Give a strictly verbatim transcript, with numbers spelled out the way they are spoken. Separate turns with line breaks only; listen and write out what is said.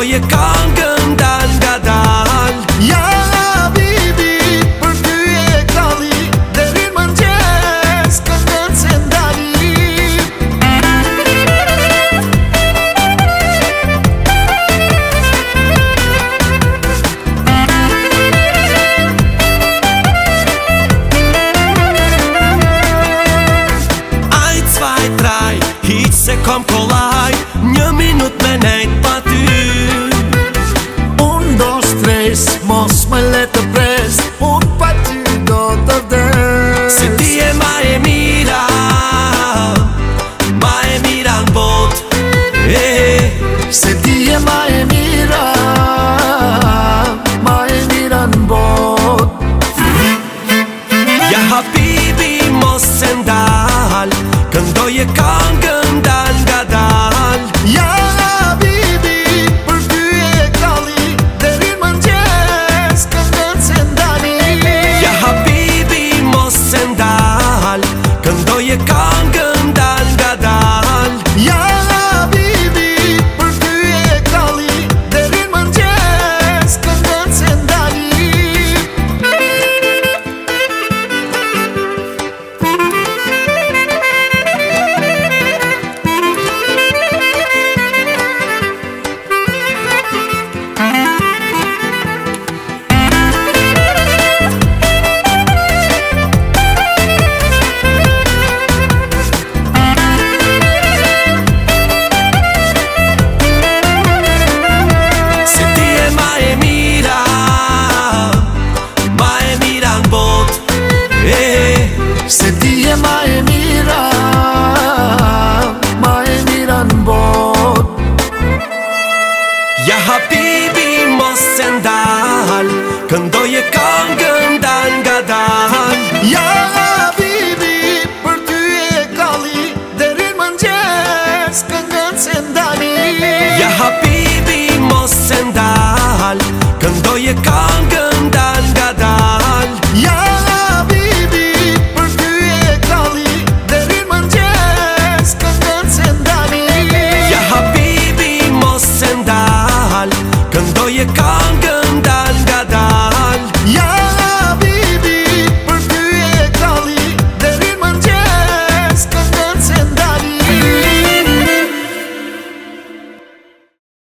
Këndoje këngën dal nga dal.
Ja habibi, për ty e kalli, deri mëngjes këngën se ndali.
Ein, zwei, drei, hiç se kom kollaj, një minut me nejt pa ty.
Un do stres, mos me le të pres, un pa ty do të vdes.
Se ti e ma e mira, ma e mira në bot, e,
Se ti e ma e mira, ma e mira në bot.
Ja habibi mos se ndal, këndoje këngën dal nga dal.
Ja habibi, për ty e kalli, deri mëngjes këngën se ndali.
Ja habibi mos se ndal, këndoje këngën dal nga dal.
Ja habibi, për ty e kalli, deri mëngjes këngën se ndali.
Se ti e ma e mira, ma e mira në bot, e,
Se ti e ma e mira, ma e mira në bot.
ja habibi mos se ndal, këndoje këngën dal nga dal.
Ja habibi, për ty e kalli, deri mëngjes këngën se ndali.
Ja habibi